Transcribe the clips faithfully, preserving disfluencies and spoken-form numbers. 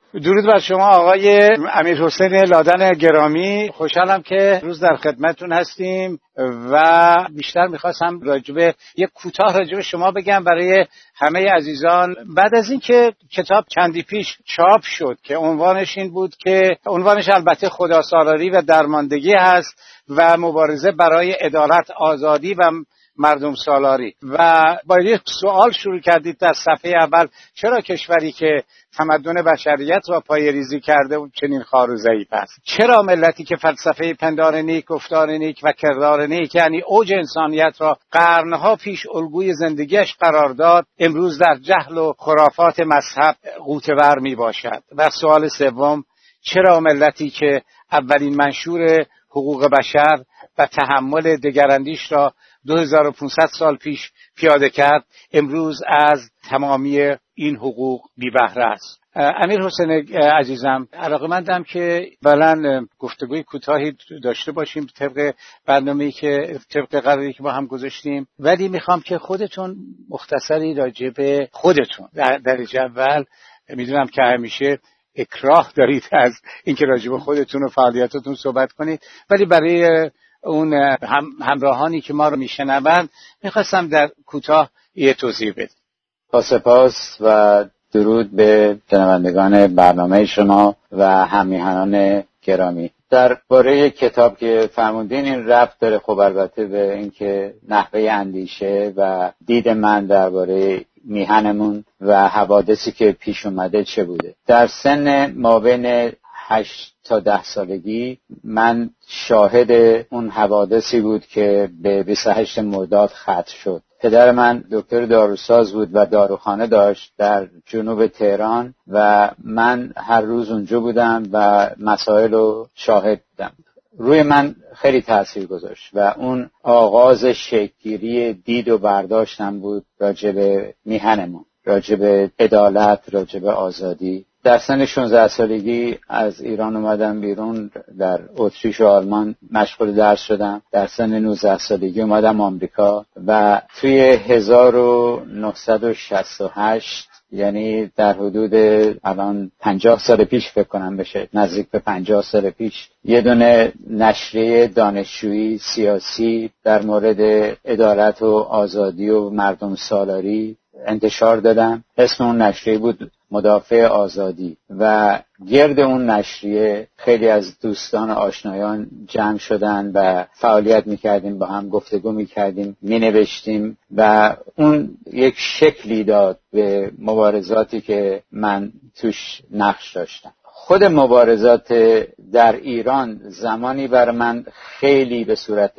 درود بر شما آقای امیرحسین لادن گرامی. خوشحالم که روز در خدمتتون هستیم و بیشتر میخواستم راجبه یک کوتاه راجبه شما بگم برای همه عزیزان. بعد از این که کتاب چندی پیش چاپ شد که عنوانش این بود که عنوانش البته خداسالاری و درماندگی هست و مبارزه برای عدالت، آزادی و مردم سالاری، و با یک سوال شروع کردید در صفحه اول: چرا کشوری که تمدن بشریت را پایه‌ریزی کرده و چنین خوار و ضعیف است؟ چرا ملتی که فلسفه پندار نیک، گفتار نیک و کردار نیک یعنی اوج انسانیت را قرنها پیش الگوی زندگیش قرار داد، امروز در جهل و خرافات مذهب غوطه‌ور می باشد؟ و سوال سوم: چرا ملتی که اولین منشور حقوق بشر و تحمل دگراندیش را دو هزار و پانصد سال پیش پیاده کرد، امروز از تمامی این حقوق بی بهره است؟ امیرحسین عزیزم، علاقه‌مندم که اولا گفتگوی کوتاهی داشته باشیم طبق برنامه‌ای که طبق قراری که با هم گذاشتیم، ولی میخوام که خودتون مختصری راجع به خودتون در درجه اول، میدونم که همیشه اکراه دارید از اینکه راجع به خودتون و فعالیتاتون صحبت کنید، ولی برای اون هم همراهانی که ما رو میشنوند میخواستم در کوتاه یه توضیح بدم. با سپاس و درود به شنوندگان برنامه شما و هم‌میهنان گرامی. درباره کتاب که فرمودین این ربط داره خب البته به اینکه نحوه اندیشه و دید من درباره میهنمون و حوادثی که پیش اومده چه بوده. در سن مابین هشت تا ده سالگی من شاهد اون حوادثی بود که به بیست و هشتم مرداد ختم شد. پدر من دکتر داروساز بود و داروخانه داشت در جنوب تهران و من هر روز اونجا بودم و مسائل رو شاهد بودم. روی من خیلی تأثیر گذاشت و اون آغاز شکل‌گیری دید و برداشتم بود راجع به میهنمون، راجع به عدالت، راجع به آزادی. در سن شانزده سالگی از ایران اومدم بیرون، در اتریش و آلمان مشغول درس شدم. در سن نوزده سالگی اومدم آمریکا و توی هزار و نهصد و شصت و هشت، یعنی در حدود الان پنجاه سال پیش فکر کنم بشه، نزدیک به پنجاه سال پیش، یه دونه نشریه دانشجویی سیاسی در مورد عدالت و آزادی و مردم سالاری انتشار دادم. اسم اون نشریه بود مدافع آزادی و گرد اون نشریه خیلی از دوستان و آشنایان جمع شدن و فعالیت میکردیم، با هم گفتگو میکردیم، مینوشتیم و اون یک شکلی داد به مبارزاتی که من توش نقش داشتم. خود مبارزات در ایران زمانی بر من خیلی به صورت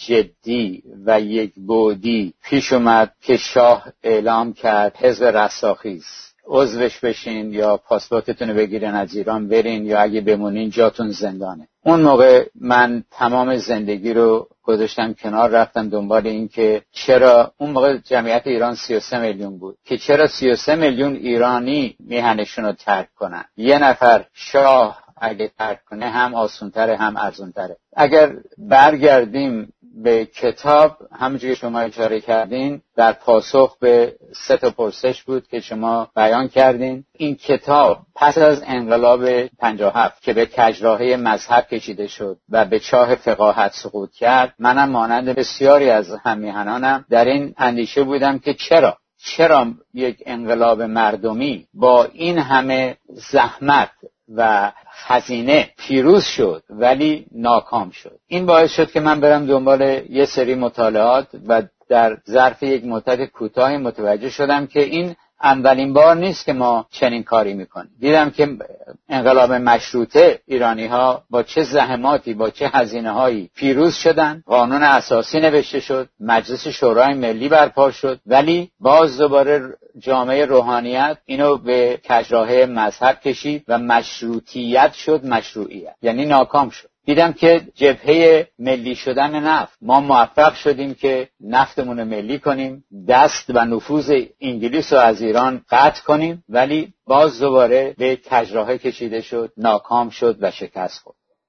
جدی و یک بعدی پیش اومد که شاه اعلام کرد حزب رستاخیز، عضوش بشین یا پاسپورتتون رو بگیرین از ایران برین یا اگه بمونین جاتون زندانه. اون موقع من تمام زندگی رو گذاشتم کنار، رفتم دنبال این که چرا اون موقع جمعیت ایران سی و سه میلیون بود، که چرا سی و سه میلیون ایرانی میهنشون رو ترک کنن. یه نفر شاه اگه ترک کنه هم آسونتره هم ارزونتره. اگر برگردیم به کتاب، همونجوری که شما اشاره کردین، در پاسخ به سه تا پرسش بود که شما بیان کردین. این کتاب پس از انقلاب پنجاه و هفت که به کجراهه مذهب کشیده شد و به چاه فقاهت سقوط کرد، منم مانند بسیاری از هم‌میهنانم در این اندیشه بودم که چرا چرا یک انقلاب مردمی با این همه زحمت و هزینه پیروز شد ولی ناکام شد. این باعث شد که من برم دنبال یه سری مطالعات و در ظرف یک مدت کوتاهی متوجه شدم که این اولین بار نیست که ما چنین کاری میکنیم. دیدم که انقلاب مشروطه ایرانی ها با چه زحماتی، با چه هزینه هایی پیروز شدن، قانون اساسی نوشته شد، مجلس شورای ملی برپا شد، ولی باز دوباره جامعه روحانیت اینو به کجراهه مذهب کشید و مشروطیت شد مشروعیت، یعنی ناکام شد. دیدم که جبهه ملی شدن نفت، ما موفق شدیم که نفتمون رو ملی کنیم، دست و نفوذ انگلیس رو از ایران قطع کنیم، ولی باز دوباره به کجراهه کشیده شد، ناکام شد و شکست خورد.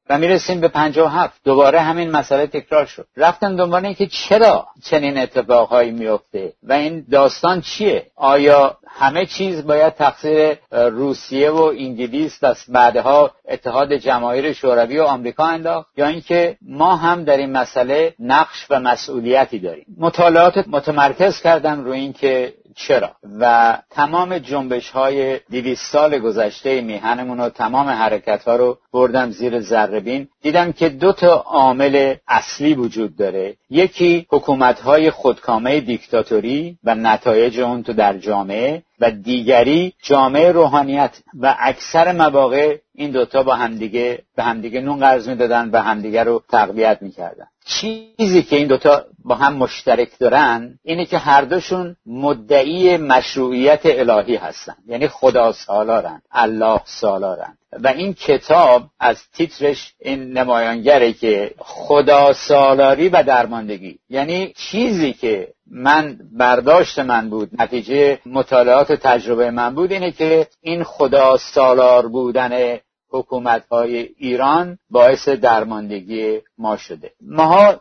و میرسیم به پنجاه و هفت، دوباره همین مسئله تکرار شد. رفتم دنبال این که چرا چنین اتفاقهایی میفته و این داستان چیه؟ آیا همه چیز باید تقصیر روسیه و انگلیس و بعدها اتحاد جماهیر شوروی و آمریکا انداخت، یا اینکه ما هم در این مسئله نقش و مسئولیتی داریم؟ مطالعات متمرکز کردم روی این که چرا، و تمام جنبش های دویست سال گذشته میهنمون و تمام حرکت ها رو بردم زیر ذره‌بین. دیدم که دو تا عامل اصلی وجود داره. یکی حکومت های خودکامه دیکتاتوری و نتایج اون تو در جامعه، و دیگری جامعه روحانیت، و اکثر مواقع این دوتا با همدیگه به همدیگه نون قرض میدادن و همدیگه رو تقویت میکردن. چیزی که این دوتا با هم مشترک دارن اینه که هر دوشون مدعی مشروعیت الهی هستن، یعنی خدا سالارن، الله سالارن. و این کتاب از تیترش این نمایانگره که خدا سالاری و درماندگی، یعنی چیزی که من برداشت من بود، نتیجه مطالعات و تجربه من بود، اینه که این خدا سالار بودن حکومت‌های ایران باعث درماندگی ما شده. ماها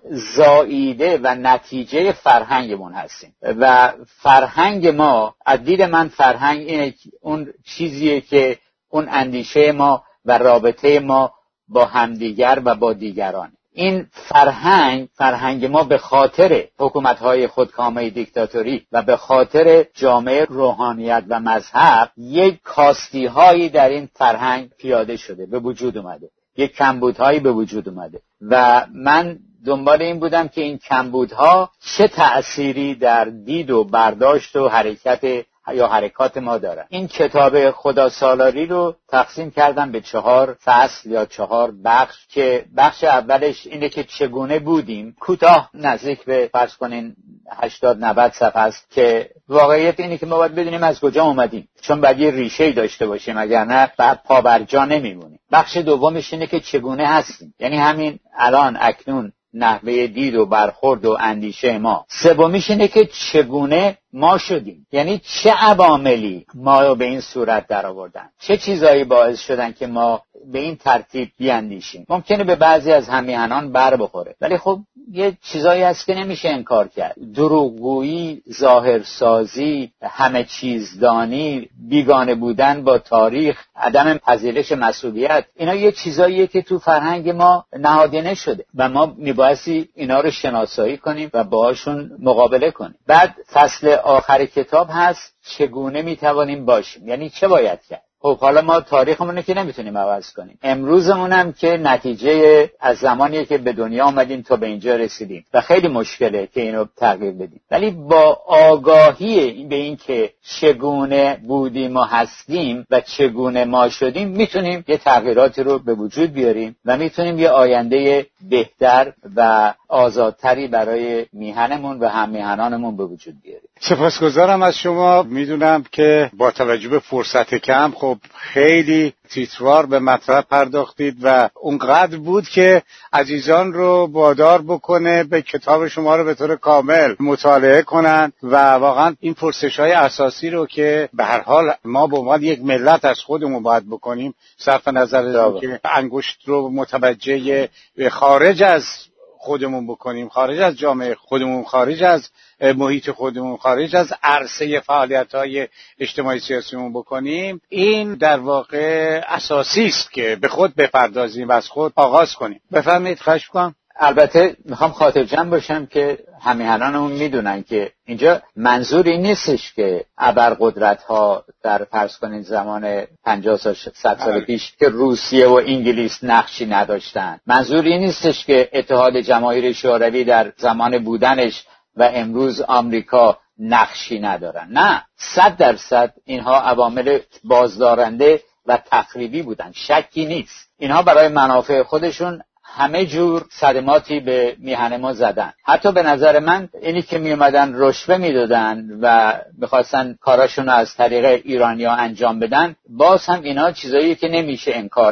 زائیده و نتیجه فرهنگمون هستیم و فرهنگ ما، از دید من فرهنگ اینه اون چیزیه که اون اندیشه ما و رابطه ما با همدیگر و با دیگران. این فرهنگ فرهنگ ما به خاطر حکومت‌های خودکامه دیکتاتوری و به خاطر جامعه روحانیت و مذهب یک کاستی‌هایی در این فرهنگ پیاده شده، به وجود اومده، یک کمبودهایی به وجود اومده و من دنبال این بودم که این کمبودها چه تأثیری در دید و برداشت و حرکت یا حرکات ما دارن. این کتاب خدا سالاری رو تقسیم کردم به چهار فصل یا چهار بخش، که بخش اولش اینه که چگونه بودیم، کوتاه نزدیک به فرض کنین هشتاد نود صفحه است، که واقعیت اینه که ما باید بدونیم از کجا اومدیم، چون باید یه ریشه‌ای داشته باشیم، اگر نه بعد پا بر جا نمیمونیم. بخش دومش اینه که چگونه هستیم، یعنی همین الان اکنون نحوه دید و برخورد و اندیشه ما. سومیش اینه که چگونه ما شدیم، یعنی چه عواملی ما رو به این صورت در آوردن، چه چیزایی باعث شدن که ما به این ترتیب بیاندیشیم. ممکنه به بعضی از همیهنان بر بخوره، ولی خب یه چیزایی هست که نمیشه انکار کرد. دروغگویی، ظاهرسازی، همه چیزدانی، بیگانه بودن با تاریخ، عدم پذیرش مسئولیت، اینا یه چیزاییه که تو فرهنگ ما نهادینه شده و ما میبایستی اینا رو شناسایی کنیم و باهاشون مقابله کنیم. بعد فصل آخر کتاب هست چگونه میتوانیم باشیم، یعنی چه باید کرد. خب حالا ما تاریخمون که نمیتونیم عوض کنیم، امروزمون هم که نتیجه از زمانیه که به دنیا آمدیم تا به اینجا رسیدیم و خیلی مشکله که اینو تغییر بدیم، ولی با آگاهی به این که چگونه بودیم و هستیم و چگونه ما شدیم میتونیم یه تغییراتی رو به وجود بیاریم و میتونیم یه آینده بهتر و آزادتری برای میهنمون و هم میهنانمون به وجود بیاریم. سپاسگزارم از شما. میدونم که با توجه به فرصت کم خب خیلی تیتروار به مطلب پرداختید و اونقدر بود که عزیزان رو وادار بکنه به کتاب شما رو به طور کامل مطالعه کنن و واقعا این پرسش‌های اساسی رو که به هر حال ما به عنوان یک ملت از خودمون باید بکنیم، صرف نظر از اینکه انگشت رو متوجه خارج از خودمون بکنیم، خارج از جامعه خودمون، خارج از محیط خودمون، خارج از عرصه فعالیت‌های اجتماعی سیاسیمون بکنیم، این در واقع اساسی است که به خود بپردازیم و از خود آغاز کنیم. بفرمایید. خواهش می‌کنم. البته میخوام خاطر جمع باشم که همیهنانمون میدونن که اینجا منظور این نیستش که ابرقدرت‌ها در فرض کنین زمان پنجاه سال صد سال پیش که روسیه و انگلیس نقشی نداشتن، منظور این نیستش که اتحاد جماهیر شوروی در زمان بودنش و امروز آمریکا نقشی ندارن. نه، صد درصد اینها عوامل بازدارنده و تخریبی بودن، شکی نیست. اینها برای منافع خودشون همه جور صدماتی به میهن ما زدن. حتی به نظر من اینی که می اومدن رشوه میدادن و میخواستن کاراشون از طریق ایرانیا انجام بدن، باز هم اینا چیزایی که نمیشه انکار کرد.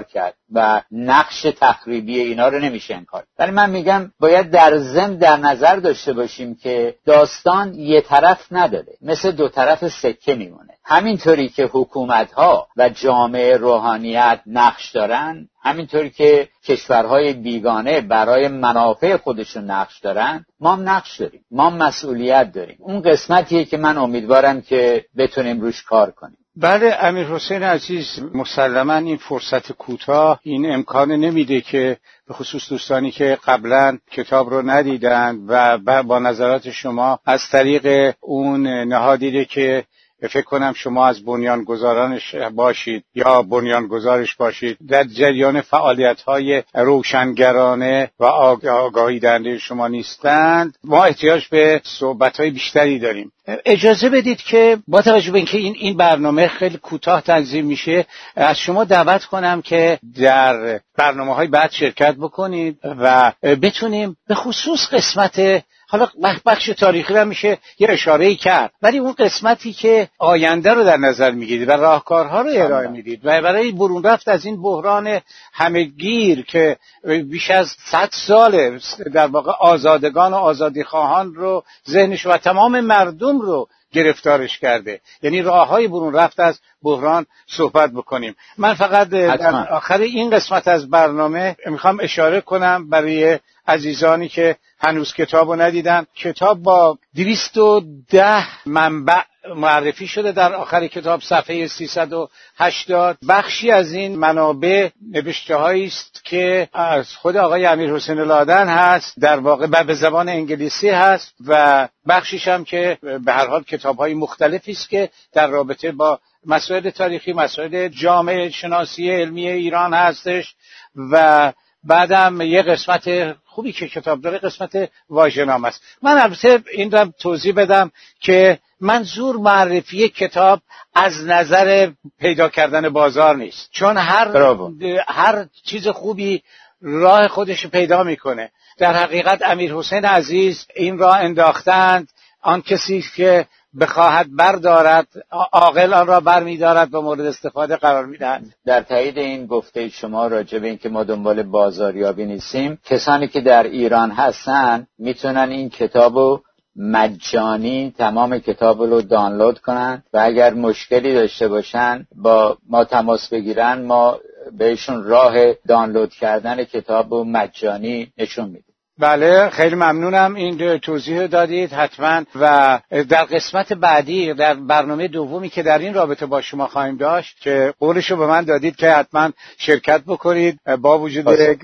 و نقش تخریبی اینا رو نمیشه انکار. ولی من میگم باید در ضمن در نظر داشته باشیم که داستان یه طرف نداره، مثل دو طرف سکه میمونه. همینطوری که حکومت‌ها و جامعه روحانیت نقش دارن، همینطوری که کشورهای بیگانه برای منافع خودشون نقش دارن، ما هم نقش داریم، ما هم مسئولیت داریم. اون قسمتیه که من امیدوارم که بتونیم روش کار کنیم. بله امیرحسین عزیز، مسلما این فرصت کوتاه این امکان نمیده که به خصوص دوستانی که قبلا کتاب رو ندیدن و با نظرات شما از طریق اون نهادی که فکر کنم شما از بنیانگذارانش باشید یا بنیانگذارش باشید، در جریان فعالیت‌های روشنگرانه و آگاهی دهنده شما نیستند، ما احتیاج به صحبت‌های بیشتری داریم. اجازه بدید که با توجه به اینکه این این برنامه خیلی کوتاه تنظیم میشه، از شما دعوت کنم که در برنامه‌های بعد شرکت بکنید و بتونیم به خصوص قسمت، حالا بخش تاریخی رو میشه یه اشاره‌ای کرد، ولی اون قسمتی که آینده رو در نظر میگیرید و راهکارها رو ارائه میدید و برای برون رفت از این بحران همه‌گیر که بیش از صد ساله در واقع آزادگان و آزادیخواهان رو ذهنش و تمام مردم رو گرفتارش کرده، یعنی راههای برون رفت از بحران صحبت بکنیم. من فقط در آخر این قسمت از برنامه میخوام اشاره کنم برای عزیزانی که هنوز کتابو ندیدن، کتاب با دویست و ده منبع معرفی شده در آخر کتاب صفحه سیصد و هشتاد. بخشی از این منابع نوشته‌هایی است که از خود آقای امیرحسین لادن هست، در واقع به زبان انگلیسی هست، و بخشیش هم که به هر حال کتاب‌های مختلفی است که در رابطه با مسائل تاریخی، مسائل جامعه شناسی علمی ایران هستش. و بعدم یه قسمت خوبی که کتاب داره قسمت واژه‌نامه است. من البته این رو توضیح بدم که منظور معرفی کتاب از نظر پیدا کردن بازار نیست، چون هر هر چیز خوبی راه خودش پیدا میکنه. در حقیقت امیرحسین عزیز این راه انداختند، آن کسی که بخواهد بردارد عاقل آن را بر می‌دارد و مورد استفاده قرار می‌دهد. در تایید این گفته شما راجع به این که ما دنبال بازاریابی نیستیم، کسانی که در ایران هستن میتونن این کتابو مجانی تمام کتاب رو دانلود کنن و اگر مشکلی داشته باشن با ما تماس بگیرن، ما بهشون راه دانلود کردن کتاب رو مجانی نشون میدیم. بله خیلی ممنونم این توضیح دادید حتما. و در قسمت بعدی در برنامه دومی که در این رابطه با شما خواهیم داشت که قولشو به من دادید که حتما شرکت بکنید با وجود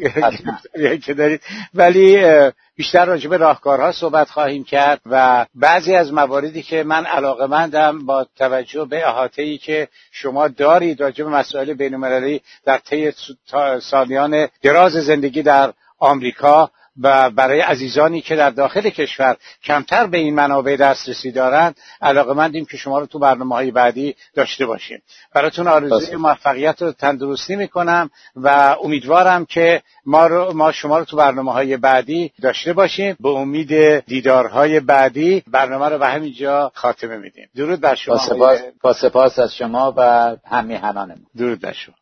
که دارید، ولی بیشتر راجع به راهکارها صحبت خواهیم کرد و بعضی از مواردی که من علاقه‌مندم با توجه به احاطه‌ای که شما دارید راجع به مسائل بین‌المللی در طی سالیان دراز زندگی در آمریکا و برای عزیزانی که در داخل کشور کمتر به این منابع دسترسی دارند، علاقه‌مندیم که شما رو تو برنامه‌های بعدی داشته باشیم. براتون آرزوی موفقیت و تندرستی میکنم و امیدوارم که ما رو ما شما رو تو برنامه‌های بعدی داشته باشیم. به امید دیدارهای بعدی برنامه رو به همینجا خاتمه میدیم. درود بر شما. با سپاس از شما و همیهنانمون. درود بر شما.